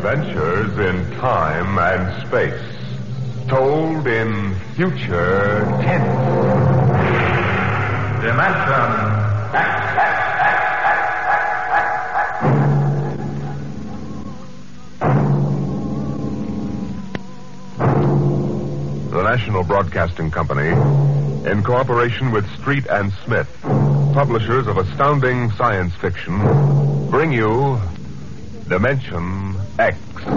Adventures in time and space. Told in future tense. Dimension X. The National Broadcasting Company, in cooperation with Street and Smith, publishers of astounding science fiction, bring you Dimension X.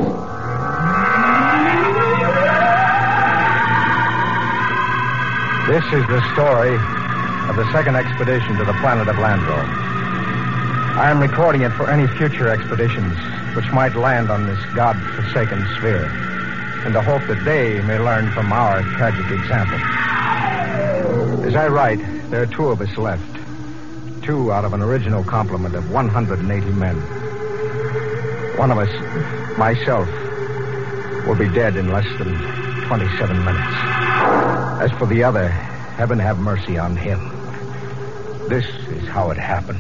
This is the story of the second expedition to the planet of Landro. I am recording it for any future expeditions which might land on this God-forsaken sphere, in the hope that they may learn from our tragic example. As I write, there are 2 of us left. 2 out of an original complement of 180 men. One of us, myself, will be dead in less than 27 minutes. As for the other, heaven have mercy on him. This is how it happened.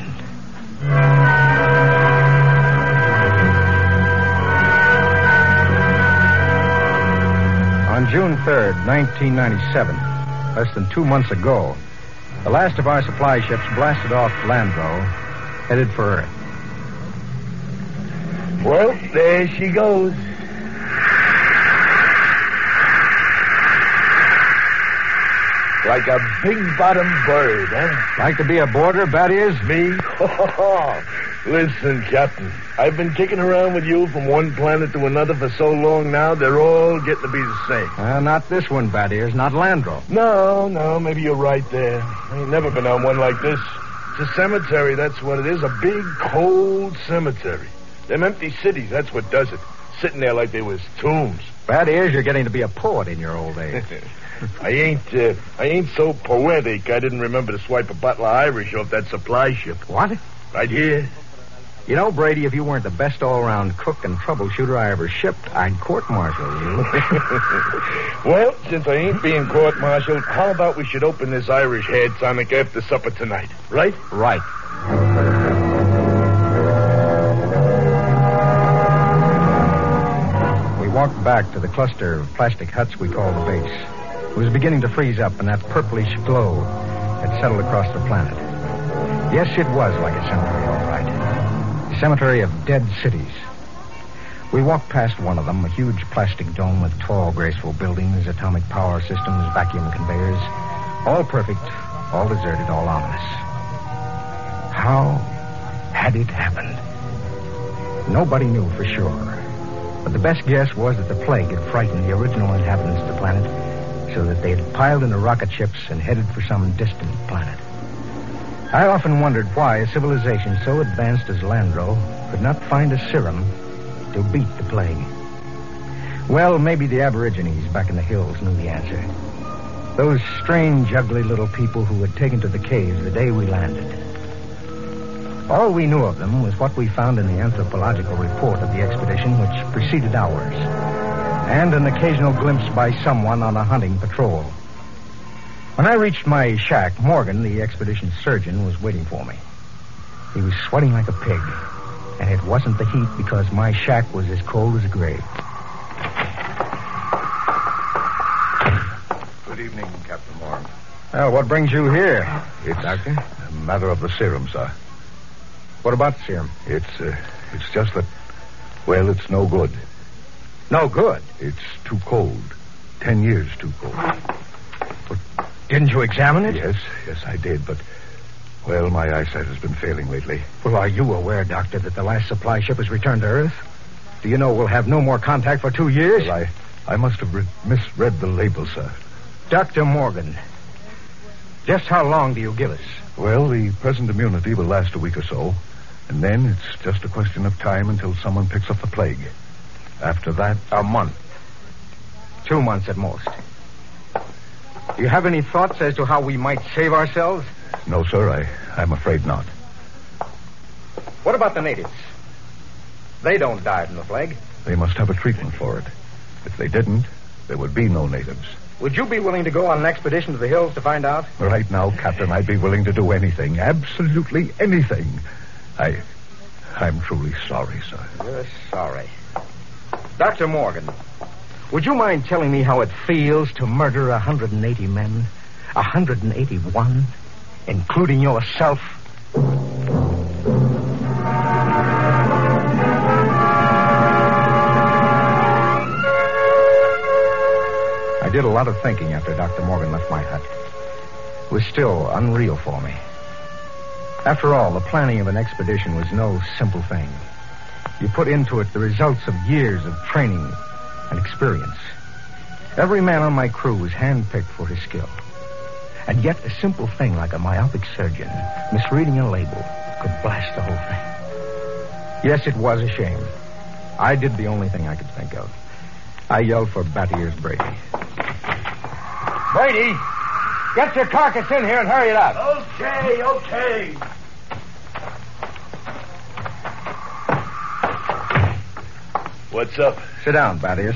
On June 3rd, 1997, less than 2 months ago, the last of our supply ships blasted off Landro, headed for Earth. Well, there she goes. Like a big-bottomed bird, huh? Like to be a boarder, Battiers? Me? Listen, Captain, I've been kicking around with you from one planet to another for so long now, they're all getting to be the same. Not this one, Battiers, not Landro. No, maybe you're right there. I ain't never been on one like this. It's a cemetery, that's what it is, a big, cold cemetery. Them empty cities, that's what does it. Sitting there like they was tombs. Battiers, you're getting to be a poet in your old age. I ain't so poetic I didn't remember to swipe a bottle of Irish off that supply ship. What? Right here. You know, Brady, if you weren't the best all-around cook and troubleshooter I ever shipped, I'd court-martial you. Well, since I ain't being court-martialed, how about we should open this Irish head tonic after supper tonight, right? Right. We walked back to the cluster of plastic huts we call the base. It was beginning to freeze up, and that purplish glow had settled across the planet. Yes, it was like a cemetery, all right. A cemetery of dead cities. We walked past one of them, a huge plastic dome with tall, graceful buildings, atomic power systems, vacuum conveyors. All perfect, all deserted, all ominous. How had it happened? Nobody knew for sure. But the best guess was that the plague had frightened the original inhabitants of the planet, so that they had piled into rocket ships and headed for some distant planet. I often wondered why a civilization so advanced as Landro could not find a serum to beat the plague. Well, maybe the Aborigines back in the hills knew the answer. Those strange, ugly little people who had taken to the caves the day we landed. All we knew of them was what we found in the anthropological report of the expedition which preceded ours, and an occasional glimpse by someone on a hunting patrol. When I reached my shack, Morgan, the expedition surgeon, was waiting for me. He was sweating like a pig, and it wasn't the heat because my shack was as cold as a grave. Good evening, Captain Morgan. Well, what brings you here? It's Doctor? a matter of the serum, sir. What about the serum? It's just that, well, it's no good. No good? It's too cold. 10 years too cold. But didn't you examine it? Yes, I did, but, well, my eyesight has been failing lately. Well, are you aware, Doctor, that the last supply ship has returned to Earth? Do you know we'll have no more contact for 2 years? Well, I must have misread the label, sir. Dr. Morgan, just how long do you give us? Well, the present immunity will last a week or so, and then it's just a question of time until someone picks up the plague. After that... A month. 2 months at most. Do you have any thoughts as to how we might save ourselves? No, sir, I'm afraid not. What about the natives? They don't die from the plague. They must have a treatment for it. If they didn't, there would be no natives. Would you be willing to go on an expedition to the hills to find out? Right now, Captain, I'd be willing to do anything. Absolutely anything. I'm truly sorry, sir. You're sorry. Dr. Morgan, would you mind telling me how it feels to murder 180 men? 181, including yourself? I did a lot of thinking after Dr. Morgan left my hut. It was still unreal for me. After all, the planning of an expedition was no simple thing. You put into it the results of years of training and experience. Every man on my crew was handpicked for his skill. And yet a simple thing like a myopic surgeon misreading a label could blast the whole thing. Yes, it was a shame. I did the only thing I could think of. I yelled for Batier's Brady. Brady, get your carcass in here and hurry it up. Okay. What's up? Sit down, Battiers.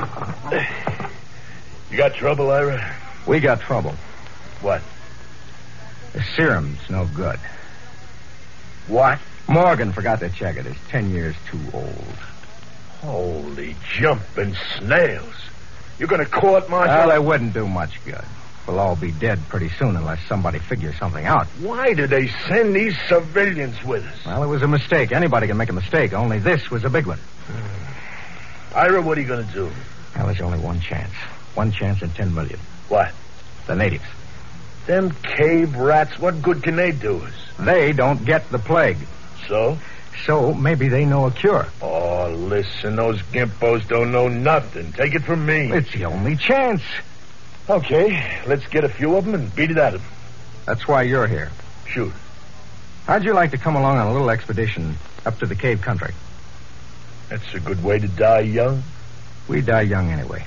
You got trouble, Ira? We got trouble. What? The serum's no good. What? Morgan forgot to check it. It's 10 years too old. Holy jumping snails. You're going to court martial? Well, it wouldn't do much good. We'll all be dead pretty soon unless somebody figures something out. Why did they send these civilians with us? Well, it was a mistake. Anybody can make a mistake. Only this was a big one. Ira, what are you going to do? Well, there's only one chance. One chance in 10 million. What? The natives. Them cave rats, what good can they do us? They don't get the plague. So? So maybe they know a cure. Oh, listen, those gimpos don't know nothing. Take it from me. It's the only chance. Okay, let's get a few of them and beat it out of them. That's why you're here. Shoot. How'd you like to come along on a little expedition up to the cave country? That's a good way to die young. We die young anyway.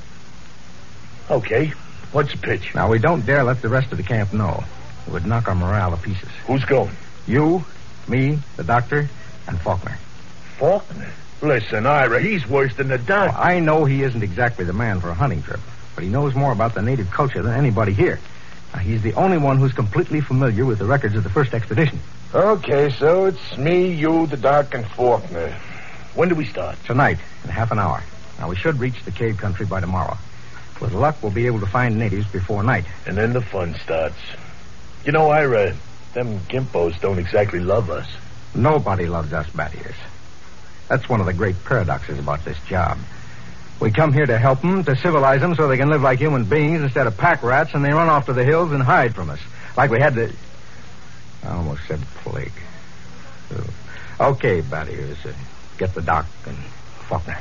Okay, what's the pitch? Now, we don't dare let the rest of the camp know. It would knock our morale to pieces. Who's going? You, me, the doctor, and Faulkner. Faulkner? Listen, Ira, he's worse than the doctor. Well, I know he isn't exactly the man for a hunting trip, but he knows more about the native culture than anybody here. Now, he's the only one who's completely familiar with the records of the first expedition. Okay, so it's me, you, the doc, and Faulkner. When do we start? Tonight, in half an hour. Now, we should reach the cave country by tomorrow. With luck, we'll be able to find natives before night. And then the fun starts. You know, Ira, them gimpos don't exactly love us. Nobody loves us Battiers. That's one of the great paradoxes about this job. We come here to help them, to civilize them so they can live like human beings instead of pack rats, and they run off to the hills and hide from us. Like we had the... I almost said plague. Okay, Battiers, get the doc and Faulkner.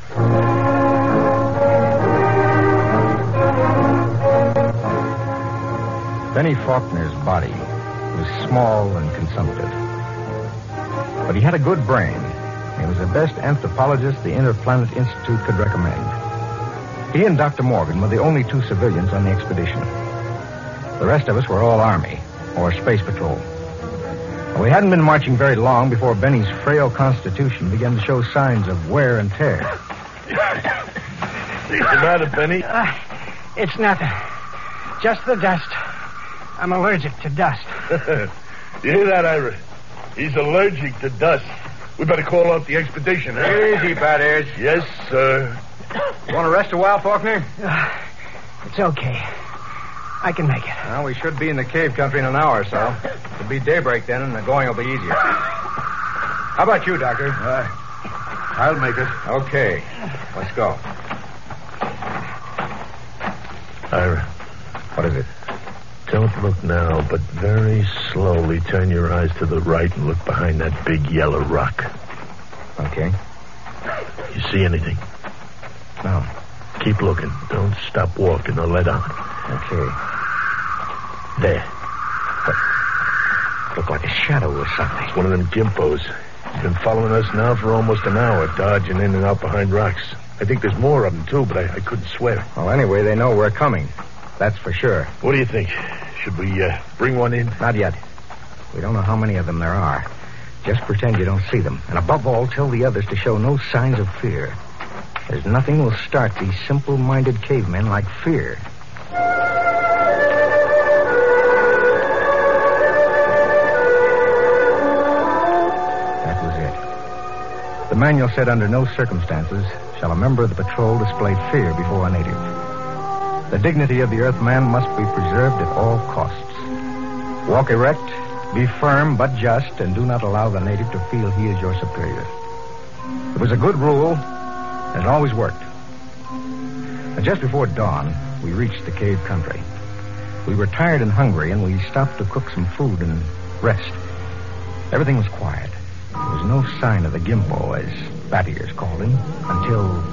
Benny Faulkner's body was small and consumptive. But he had a good brain. He was the best anthropologist the Interplanet Institute could recommend. He and Dr. Morgan were the only two civilians on the expedition. The rest of us were all Army or Space Patrol. We hadn't been marching very long before Benny's frail constitution began to show signs of wear and tear. What's the matter, Benny? It's nothing. Just the dust. I'm allergic to dust. You hear that, Ira? He's allergic to dust. We better call off the expedition, huh? Easy, Battiers. Yes, sir. You want to rest a while, Faulkner? It's okay. I can make it. Well, we should be in the cave country in an hour or so. It'll be daybreak then, and the going will be easier. How about you, Doctor? I'll make it. Okay. Let's go. Ira. What is it? Don't look now, but very slowly turn your eyes to the right and look behind that big yellow rock. Okay. You see anything? No. Keep looking. Don't stop walking or let on. Okay. There. Look like a shadow or something. It's one of them gimpos. He's been following us now for almost an hour, dodging in and out behind rocks. I think there's more of them, too, but I couldn't swear. Well, anyway, they know we're coming. That's for sure. What do you think? Should we bring one in? Not yet. We don't know how many of them there are. Just pretend you don't see them. And above all, tell the others to show no signs of fear. There's nothing will start these simple-minded cavemen like fear. That was it. The manual said under no circumstances shall a member of the patrol display fear before a native. The dignity of the Earthman must be preserved at all costs. Walk erect, be firm but just, and do not allow the native to feel he is your superior. It was a good rule, and it always worked. Just before dawn, we reached the cave country. We were tired and hungry, and we stopped to cook some food and rest. Everything was quiet. There was no sign of the Gimpo, as Bat Ears called him, until...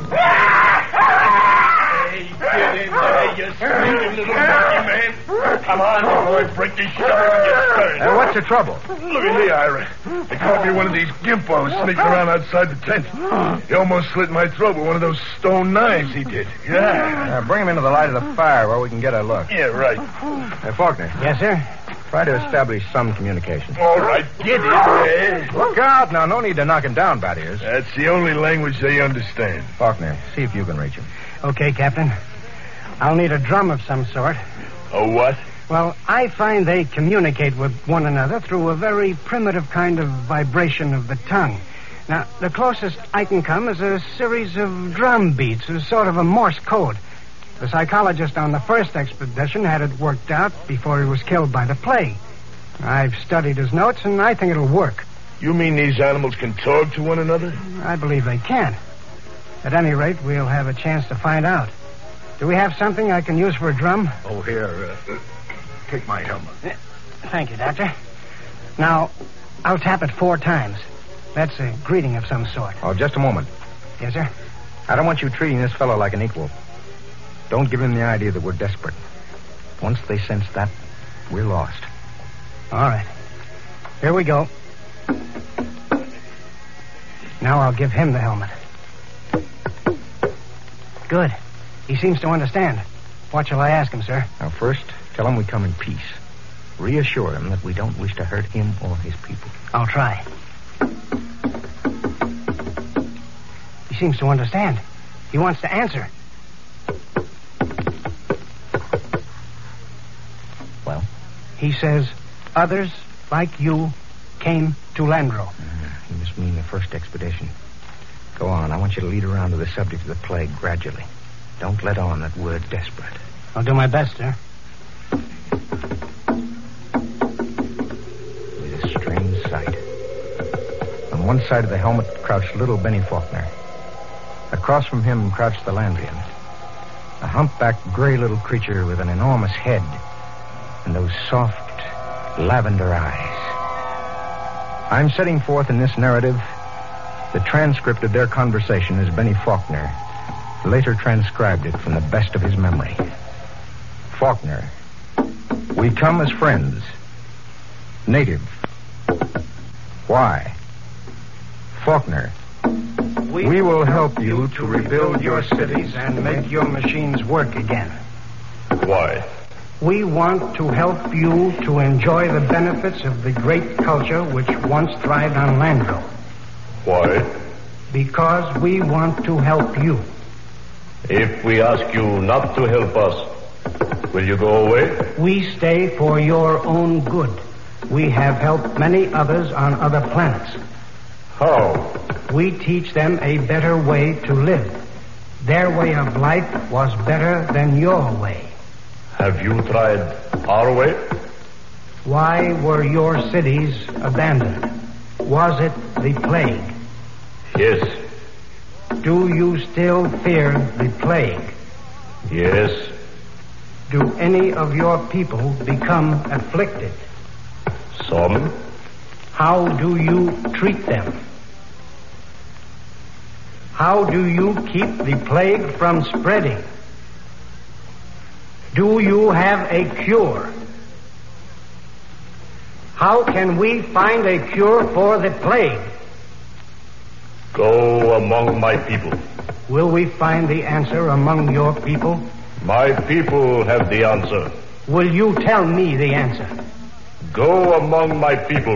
Hey, get in there, you sneaking little monkey man. Come on, boy, break this sugar and get started. What's the trouble? Look at me, Ira. They caught me one of these gimpos sneaking around outside the tent. He almost slit my throat with one of those stone knives he did. Yeah. Bring him into the light of the fire where we can get a look. Yeah, right. Faulkner. Yes, sir? Try to establish some communication. All right, get in there. Look out now. No need to knock him down, Bat Ears. That's the only language they understand. Faulkner, see if you can reach him. Okay, Captain. I'll need a drum of some sort. A what? Well, I find they communicate with one another through a very primitive kind of vibration of the tongue. Now, the closest I can come is a series of drum beats, a sort of a Morse code. The psychologist on the first expedition had it worked out before he was killed by the plague. I've studied his notes, and I think it'll work. You mean these animals can talk to one another? I believe they can. At any rate, we'll have a chance to find out. Do we have something I can use for a drum? Oh, here. Take my helmet. Thank you, Doctor. Now, I'll tap it 4 times. That's a greeting of some sort. Oh, just a moment. Yes, sir? I don't want you treating this fellow like an equal. Don't give him the idea that we're desperate. Once they sense that, we're lost. All right. Here we go. Now I'll give him the helmet. Good. He seems to understand. What shall I ask him, sir? Now, first, tell him we come in peace. Reassure him that we don't wish to hurt him or his people. I'll try. He seems to understand. He wants to answer. Well? He says, others like you came to Landro. He must mean the first expedition. Go on. I want you to lead around to the subject of the plague gradually. Don't let on that we're desperate. I'll do my best, sir. It was a strange sight. On one side of the helmet crouched little Benny Faulkner. Across from him crouched the Landrian. A humpbacked gray little creature with an enormous head and those soft lavender eyes. I'm setting forth in this narrative the transcript of their conversation as Benny Faulkner later transcribed it from the best of his memory. Faulkner. We come as friends. Native. Why? Faulkner. We will help you to rebuild your cities and make your machines work again. Why? We want to help you to enjoy the benefits of the great culture which once thrived on Landro. Why? Because we want to help you. If we ask you not to help us, will you go away? We stay for your own good. We have helped many others on other planets. How? We teach them a better way to live. Their way of life was better than your way. Have you tried our way? Why were your cities abandoned? Was it the plague? Yes. Do you still fear the plague? Yes. Do any of your people become afflicted? Some. How do you treat them? How do you keep the plague from spreading? Do you have a cure? How can we find a cure for the plague? Go among my people. Will we find the answer among your people? My people have the answer. Will you tell me the answer? Go among my people.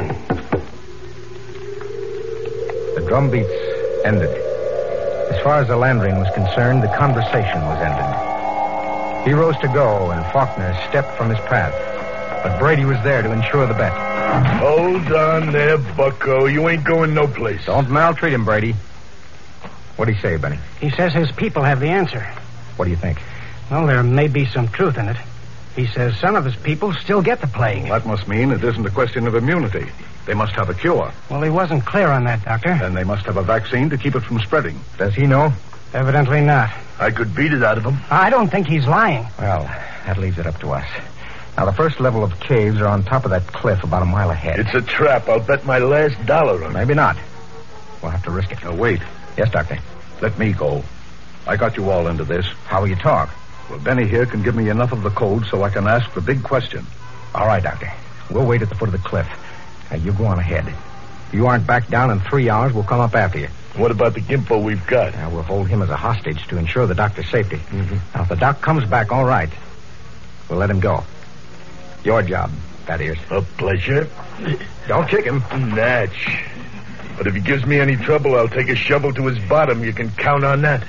The drum beats ended. As far as the Landrian was concerned, the conversation was ended. He rose to go, and Faulkner stepped from his path. But Brady was there to ensure the bet. Hold on there, bucko. You ain't going no place. Don't maltreat him, Brady. What'd he say, Benny? He says his people have the answer. What do you think? Well, there may be some truth in it. He says some of his people still get the plague. That must mean it isn't a question of immunity. They must have a cure. Well, he wasn't clear on that, Doctor. Then they must have a vaccine to keep it from spreading. Does he know? Evidently not. I could beat it out of him. I don't think he's lying. Well, that leaves it up to us. Now, the first level of caves are on top of that cliff about a mile ahead. It's a trap. I'll bet my last dollar on it. Maybe not. We'll have to risk it. Now, wait. Yes, Doctor. Let me go. I got you all into this. How will you talk? Well, Benny here can give me enough of the code so I can ask the big question. All right, Doctor. We'll wait at the foot of the cliff. Now, you go on ahead. If you aren't back down in 3 hours, we'll come up after you. What about the Gimpo we've got? Now, we'll hold him as a hostage to ensure the doctor's safety. Now, if the doc comes back all right, we'll let him go. Your job, Fat Ears. A pleasure. Don't kick him. Natch. But if he gives me any trouble, I'll take a shovel to his bottom. You can count on that.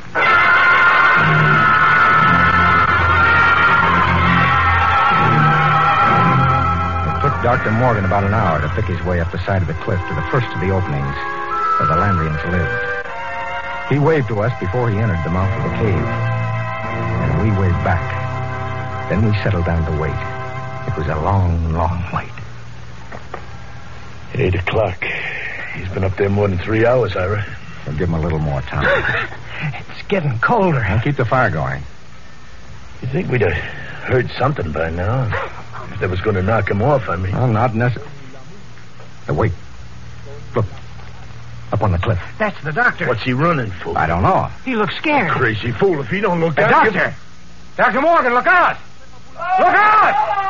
It took Dr. Morgan about an hour to pick his way up the side of the cliff to the first of the openings where the Landrians lived. He waved to us before he entered the mouth of the cave. And we waved back. Then we settled down to wait. It was a long, long wait. 8 o'clock. He's been up there more than 3 hours, Ira. We'll give him a little more time. It's getting colder. And keep the fire going. You'd think we'd have heard something by now. If that was going to knock him off, I mean. Well, not necessarily. Wait. Look. Up on the cliff. That's the doctor. What's he running for? I don't know. He looks scared. Crazy fool. If he don't look Hey, out... Doctor! Dr. Morgan, look out! Look out!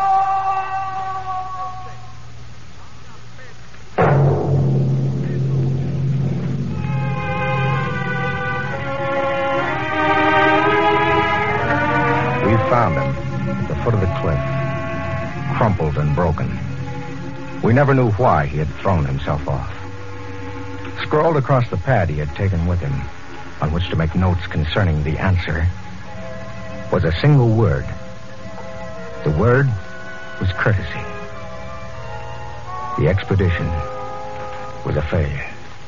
We found him at the foot of the cliff, crumpled and broken. We never knew why he had thrown himself off. Scrawled across the pad he had taken with him, on which to make notes concerning the answer, was a single word. The word was courtesy. The expedition was a failure.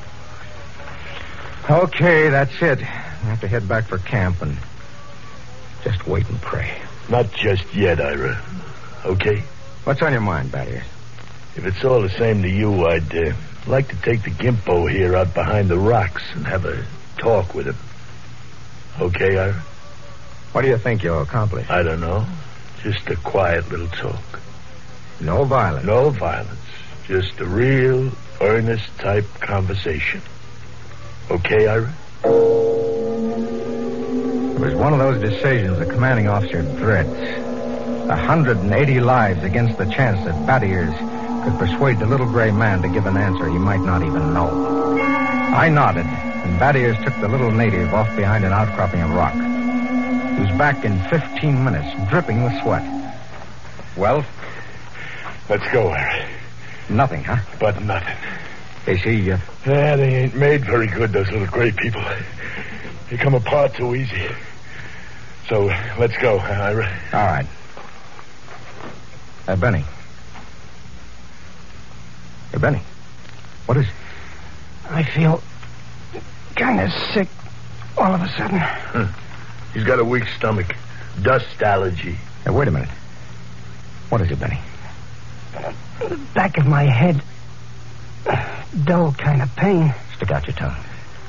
Okay, that's it. I have to head back for camp and just wait and pray. Not just yet, Ira. Okay? What's on your mind, Battier? If it's all the same to you, I'd like to take the Gimpo here out behind the rocks and have a talk with him. Okay, Ira? What do you think you'll accomplish? I don't know. Just a quiet little talk. No violence. No violence. Just a real, earnest type conversation. Okay, Ira? It was one of those decisions a commanding officer dreads. 180 lives against the chance that Battiers could persuade the little gray man to give an answer he might not even know. I nodded, and Battiers took the little native off behind an outcropping of rock. He was back in 15 minutes, dripping with sweat. Well? Let's go, Ira. Nothing, huh? But nothing. Is he, Yeah, they ain't made very good, those little gray people. They come apart too easy. So, let's go, Ira. All right. Benny. Hey, Benny. What is it? I feel kind of sick all of a sudden. He's got a weak stomach. Dust allergy. Hey, wait a minute. What is it, Benny? The back of my head. Dull kind of pain. Stick out your tongue.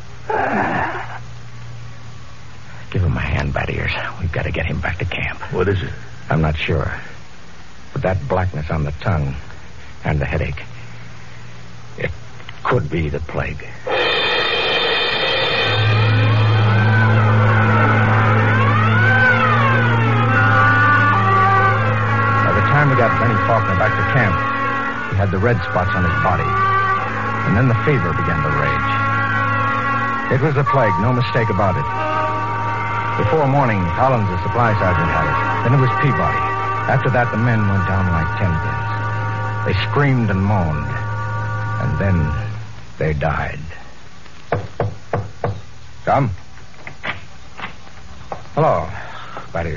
Give him a hand, Battiers. We've got to get him back to camp. What is it? I'm not sure. But that blackness on the tongue and the headache, it could be the plague. By the time we got Benny Faulkner back to camp, he had the red spots on his body. And then the fever began to rage. It was the plague, no mistake about it. Before morning, Collins, the supply sergeant, had it. Then it was Peabody. After that, the men went down like 10 pins. They screamed and moaned. And then they died. Come. Hello, Battiers.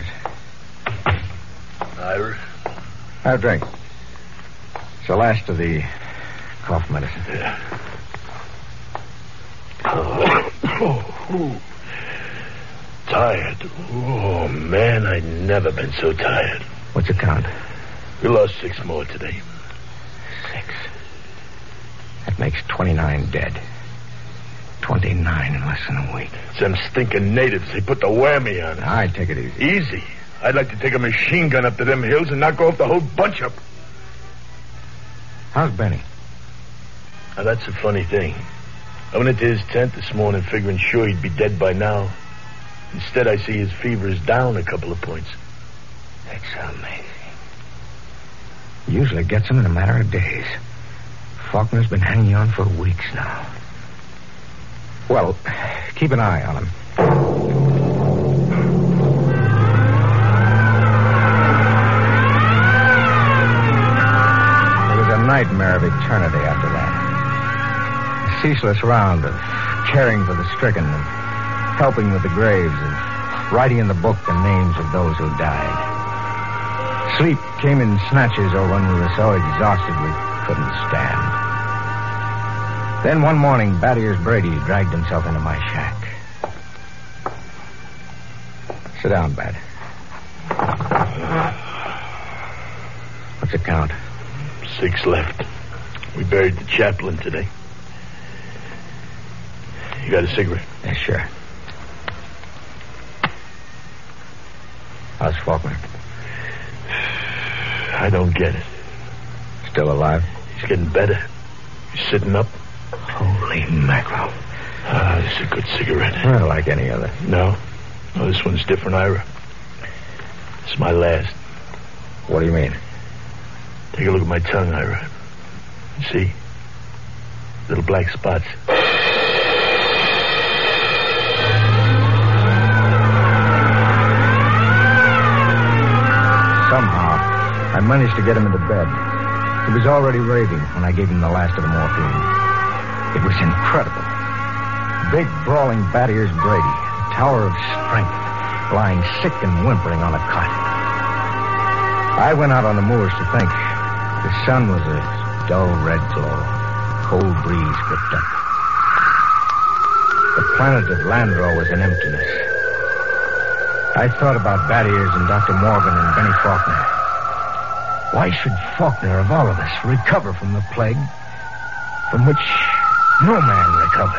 Ira? Have a drink. It's the last of the cough medicine. Yeah. Tired. Oh, man, I've never been so tired. What's the count? We lost 6 more today. 6. That makes 29 dead. 29 in less than a week. It's them stinking natives. They put the whammy on us. All right, take it easy. Easy? I'd like to take a machine gun up to them hills and knock off the whole bunch up. How's Benny? Now, that's the funny thing. I went into his tent this morning figuring sure he'd be dead by now. Instead, I see his fever is down a couple of points. That's amazing. Usually gets him in a matter of days. Faulkner's been hanging on for weeks now. Well, keep an eye on him. It was a nightmare of eternity after that. A ceaseless round of caring for the stricken and helping with the graves and writing in the book the names of those who died. Sleep came in snatches or when we were so exhausted we couldn't stand. Then one morning, Bad Ears Brady dragged himself into my shack. Sit down, Bad. What's the count? 6 left. We buried the chaplain today. You got a cigarette? Yeah, sure. How's Faulkner? I don't get it. Still alive? He's getting better. He's sitting up. Holy mackerel. This is a good cigarette. Not like any other. No, this one's different, Ira. It's my last. What do you mean? Take a look at my tongue, Ira. See? Little black spots. Somehow, I managed to get him into bed. He was already raving when I gave him the last of the morphine. It was incredible. Big, brawling Bad Ears Brady, a tower of strength, lying sick and whimpering on a cot. I went out on the moors to think. The sun was a dull red glow. Cold breeze whipped up. The planet of Landro was an emptiness. I thought about Bad Ears and Dr. Morgan and Benny Faulkner. Why should Faulkner, of all of us, recover from the plague from which no man recovered?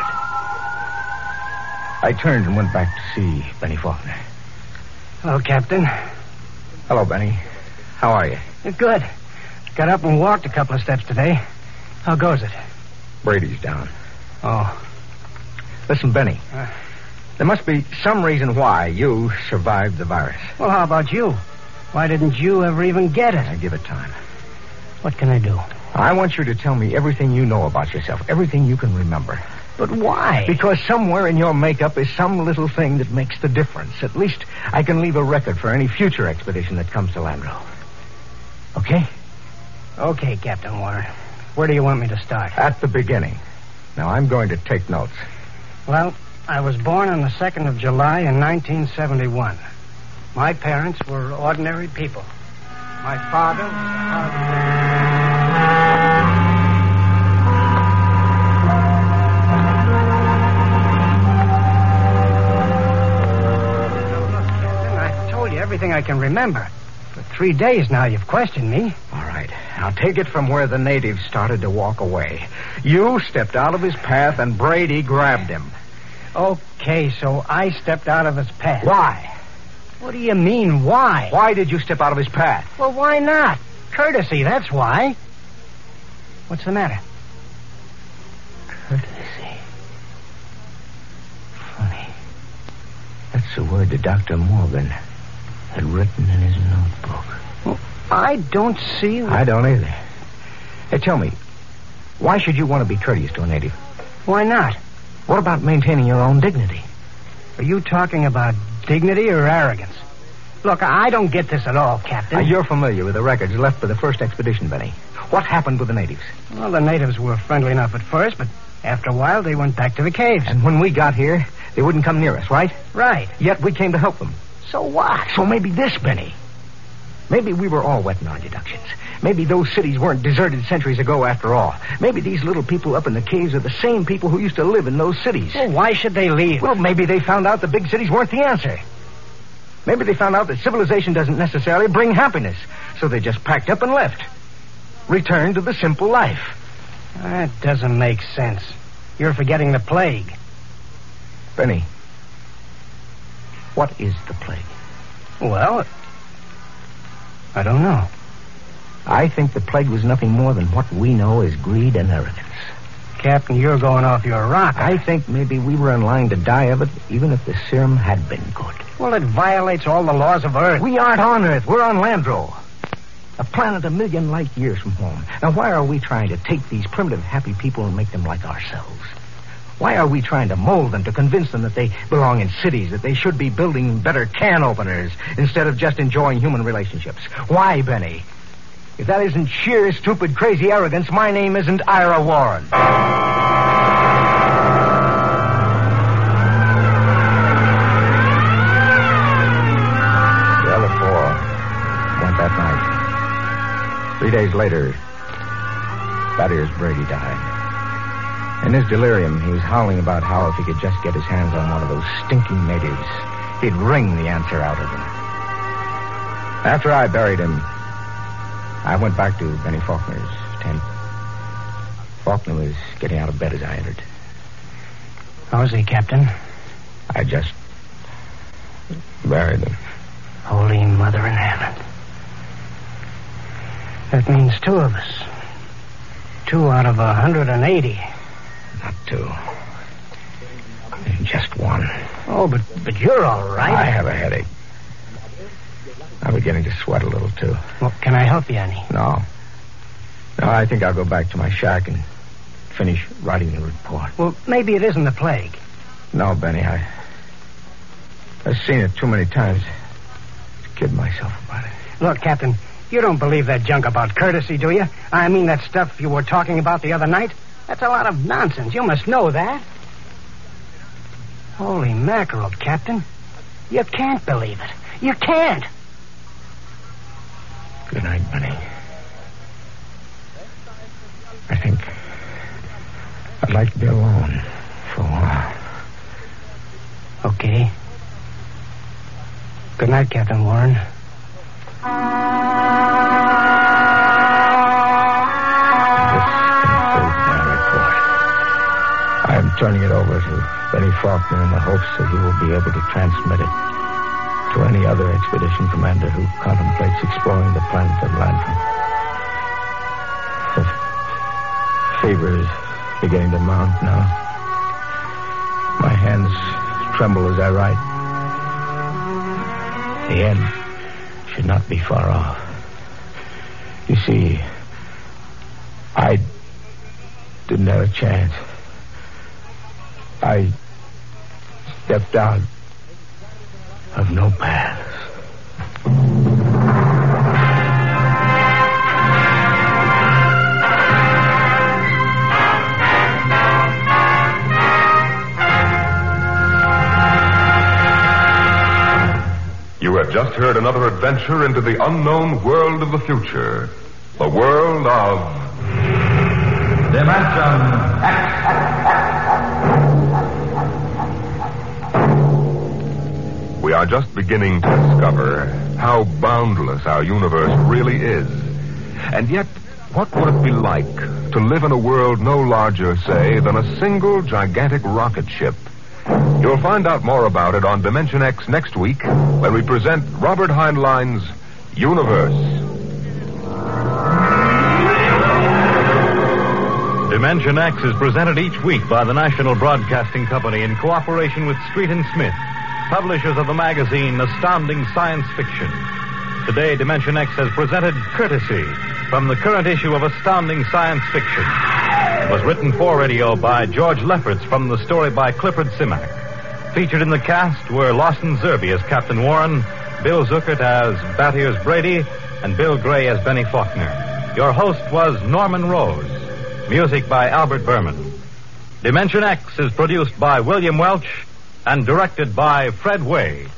I turned and went back to see Benny Faulkner. Hello, Captain. Hello, Benny. How are you? Good. Got up and walked a couple of steps today. How goes it? Brady's down. Oh. Listen, Benny. There must be some reason why you survived the virus. Well, how about you? Why didn't you ever even get it? I give it time. What can I do? I want you to tell me everything you know about yourself, everything you can remember. But why? Because somewhere in your makeup is some little thing that makes the difference. At least I can leave a record for any future expedition that comes to Landro. Okay? Okay, Captain Warner. Where do you want me to start? At the beginning. Now, I'm going to take notes. Well, I was born on the 2nd of July in 1971. My parents were ordinary people. My father was everything I can remember. For 3 days now you've questioned me. All right. Now take it from where the natives started to walk away. You stepped out of his path and Brady grabbed him. Okay, so I stepped out of his path. Why? What do you mean, why? Why did you step out of his path? Well, why not? Courtesy, that's why. What's the matter? Courtesy. Funny. That's the word that Dr. Morgan had written in his notebook. Well, I don't see... I don't either. Hey, tell me, why should you want to be courteous to a native? Why not? What about maintaining your own dignity? Are you talking about dignity or arrogance? Look, I don't get this at all, Captain. You're familiar with the records left by the first expedition, Benny. What happened with the natives? Well, the natives were friendly enough at first, but after a while they went back to the caves. And when we got here, they wouldn't come near us, right? Right. Yet we came to help them. So what? So maybe this, Benny. Maybe we were all wet in our deductions. Maybe those cities weren't deserted centuries ago after all. Maybe these little people up in the caves are the same people who used to live in those cities. Well, why should they leave? Well, maybe they found out the big cities weren't the answer. Maybe they found out that civilization doesn't necessarily bring happiness. So they just packed up and left. Returned to the simple life. That doesn't make sense. You're forgetting the plague. Benny, what is the plague? Well, I don't know. I think the plague was nothing more than what we know as greed and arrogance. Captain, you're going off your rocker. I think maybe we were in line to die of it, even if the serum had been good. Well, it violates all the laws of Earth. We aren't on Earth. We're on Landro. A planet a million light years from home. Now, why are we trying to take these primitive, happy people and make them like ourselves? Why are we trying to mold them to convince them that they belong in cities, that they should be building better can openers instead of just enjoying human relationships? Why, Benny? If that isn't sheer, stupid, crazy arrogance, my name isn't Ira Warren. The other four went that night. 3 days later, Thaddeus Brady died. In his delirium, he was howling about how if he could just get his hands on one of those stinking natives, he'd wring the answer out of them. After I buried him, I went back to Benny Faulkner's tent. Faulkner was getting out of bed as I entered. How's he, Captain? I just buried him. Holy Mother in heaven. That means 2 of us. 2 out of 180. Not 2. Just 1. Oh, but you're all right. I have a headache. I'm beginning to sweat a little, too. Well, can I help you any? No, I think I'll go back to my shack and finish writing the report. Well, maybe it isn't the plague. No, Benny, I've seen it too many times to kid myself about it. Look, Captain, you don't believe that junk about courtesy, do you? I mean that stuff you were talking about the other night? That's a lot of nonsense. You must know that. Holy mackerel, Captain. You can't believe it. You can't. Good night, Benny. I think I'd like to be alone for a while. Okay. Good night, Captain Warren. I am turning it over to Benny Faulkner in the hopes that he will be able to transmit it to any other expedition commander who contemplates exploring the planet of Landro. The fever is beginning to mount now. My hands tremble as I write. The end should not be far off. You see, I didn't have a chance. I stepped out of no paths. You have just heard another adventure into the unknown world of the future. The world of Dimension X. We are just beginning to discover how boundless our universe really is. And yet, what would it be like to live in a world no larger, say, than a single gigantic rocket ship? You'll find out more about it on Dimension X next week when we present Robert Heinlein's Universe. Dimension X is presented each week by the National Broadcasting Company in cooperation with Street & Smith, publishers of the magazine Astounding Science Fiction. Today, Dimension X has presented Courtesy from the current issue of Astounding Science Fiction. It was written for radio by George Lefferts from the story by Clifford Simak. Featured in the cast were Lawson Zerbe as Captain Warren, Bill Zuckert as Thaddeus Brady, and Bill Gray as Benny Faulkner. Your host was Norman Rose. Music by Albert Berman. Dimension X is produced by William Welch and directed by Fred Way.